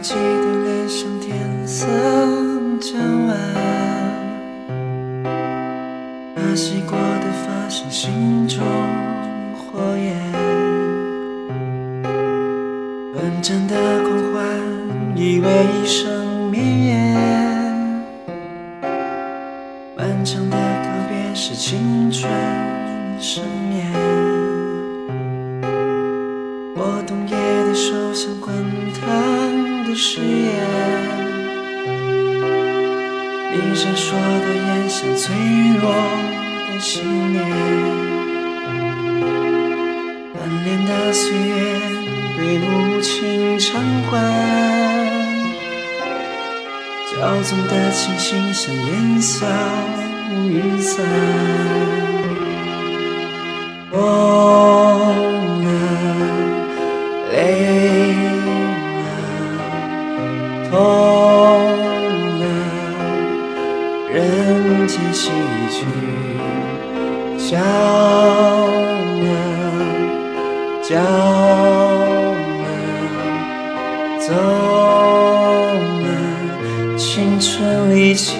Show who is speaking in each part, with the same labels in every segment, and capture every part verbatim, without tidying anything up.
Speaker 1: 记得脸上天色将晚，那洗过的发是心中火焰，短暂的狂欢以为一生绵延，漫长的告别是青春盛宴。我冬夜的手像滚烫的誓言，你闪烁的眼像脆弱的信念，满脸的岁月被无情偿还，骄纵的清醒像烟消云散。我累了，痛了，人间戏剧笑了，叫了，走了，青春离去，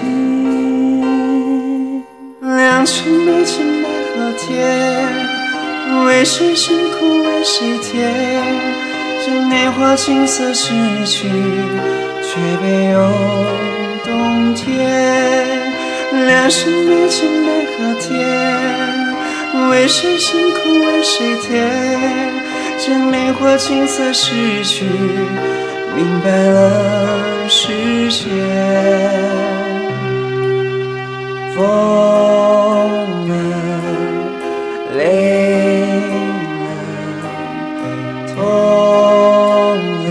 Speaker 1: 良辰美景美和天。为谁辛苦为谁甜，这年华青涩逝去，却别有洞天。两生美景美和甜，为谁辛苦为谁甜，这年华青涩逝去，明白了世间。疯了，累了，痛了，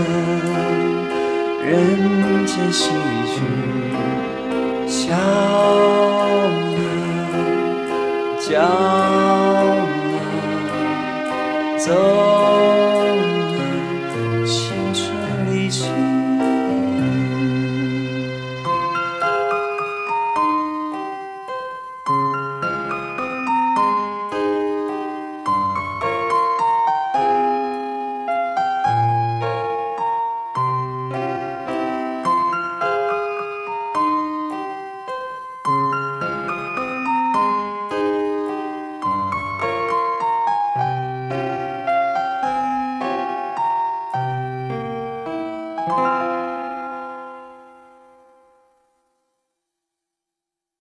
Speaker 1: 人间戏剧笑了，叫了，走了，青春离去。